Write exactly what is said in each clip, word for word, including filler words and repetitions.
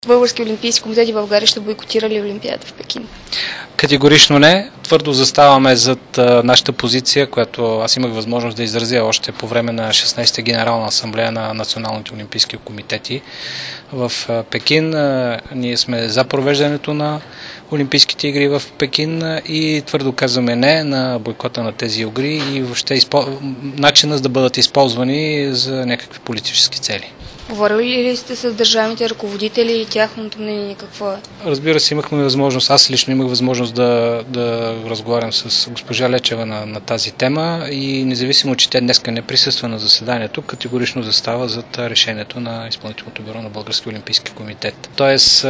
Български олимпийски комитет и България ще бойкотира ли Олимпиадата в Пекин? Категорично не. Твърдо заставаме зад а, нашата позиция, която аз имах възможност да изразя още по време на шестнадесета генерална асамблея на националните олимпийски комитети в а, Пекин. А, ние сме за провеждането на Олимпийските игри в Пекин а, и твърдо казваме не на бойкота на тези игри и въобще изпо... начинът да бъдат използвани за някакви политически цели. Говорили ли сте с държавните ръководители и тяхното мнение какво е? Разбира се, имахме възможност, аз лично имах възможност да, да разговарям с госпожа Лечева на, на тази тема и независимо, че тя днеска не присъства на заседанието, категорично застава зад решението на Изпълнителното бюро на Български олимпийски комитет. Тоест,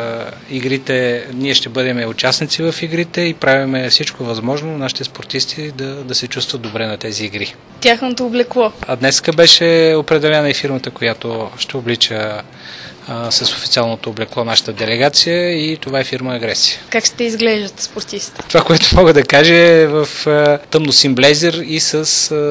игрите, ние ще бъдем участници в игрите и правиме всичко възможно нашите спортисти да, да се чувстват добре на тези игри. Тяхното облекло. А днеска беше определена и фирмата, която ще облича а, с официалното облекло нашата делегация и това е фирма Агресия. Как ще изглеждат спортистите? Това, което мога да кажа е в а, тъмно син блейзер и с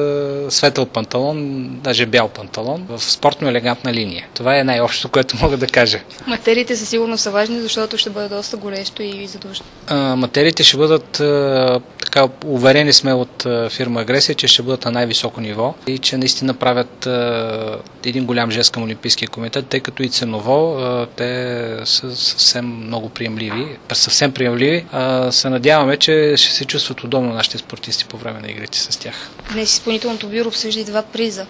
а, светъл панталон, даже бял панталон, в спортно-елегантна линия. Това е най-общо, което мога да кажа. Материите със сигурност са важни, защото ще бъде доста горещо и задушно. А, материите ще бъдат, а, така, уверени сме от а, фирма Агресия, че ще бъдат на най-високо ниво и че наистина правят а, един голям жест към Олимпийския комитет, тъй като и ценово а, те са съвсем много приемливи, съвсем приемливи. А, се надяваме, че ще се чувстват удобно нашите спортисти по време на игрите с тях. Днес Изпълнителното бюро обсъжда и два приза.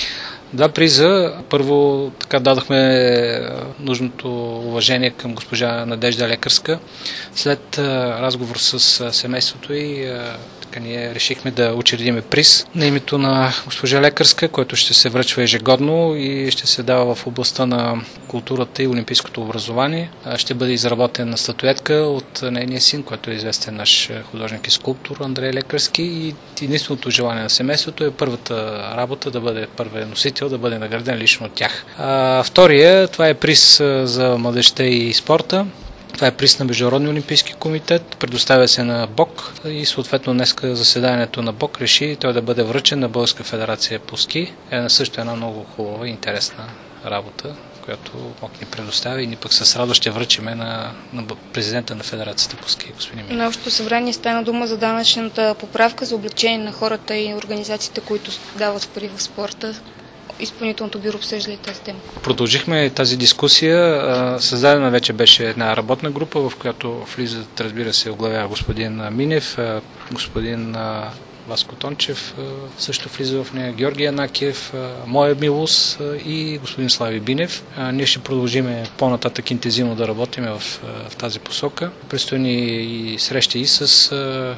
Два приза. Първо така дадохме нужното уважение към госпожа Надежда Лекарска. След а, разговор с а, семейството и а, така ние решихме да учредиме приз на името на госпожа Лекарска, който ще се връчва ежегодно и ще се дава в областта на културата и олимпийското образование. А, ще бъде изработена статуетка от нейния син, който е известен наш художник и скулптор Андрей Лекарски, и единственото желание на семейството е първата работа да бъде първият носител, да бъде награден лично от тях. А, втория, това е приз за младежта и спорта. Това е приз на Международния олимпийски комитет, предоставя се на БОК и съответно днеска заседанието на БОК реши той да бъде връчен на Българска федерация по ски. Е също една много хубава и интересна работа, която БОК ни предоставя и ни пък с радост ще връчиме на, на президента на федерацията по ски, господин Минев. На общото събрание стана дума за данъчната поправка за облегчение на хората и организациите, които дават пари в спорта. Изпълнителното бюро обсъжда ли тази тема? Продължихме тази дискусия. Създадена вече беше една работна група, в която влизат, разбира се, оглавява господин Минев, господин Васко Тончев, също влиза в нея Георги Янакиев, моя милост и господин Слави Бинев. Ние ще продължим по-нататък интензивно да работим в, в тази посока. Предстои ни и срещи и с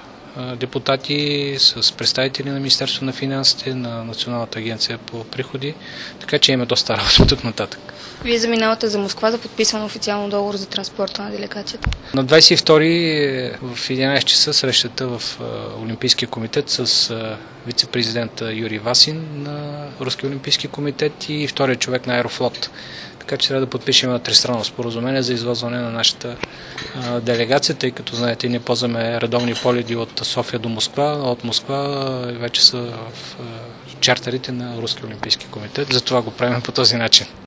депутати, с представители на Министерството на финансите, на Националната агенция по приходи, така че има доста работа тук нататък. Вие заминавате за Москва за подписване официално договор за транспорта на делегацията? На двадесет и втори в единадесет часа срещата в Олимпийския комитет с вице-президента Юрий Васин на Руския олимпийски комитет и втория човек на Аерофлот. Така че трябва да подпишем на тристранно споразумение за извозване на нашата а, делегация, тъй като, знаете, ние ползваме редовни полети от София до Москва, а от Москва вече са в а, чартерите на Руския олимпийски комитет. Затова го правим по този начин.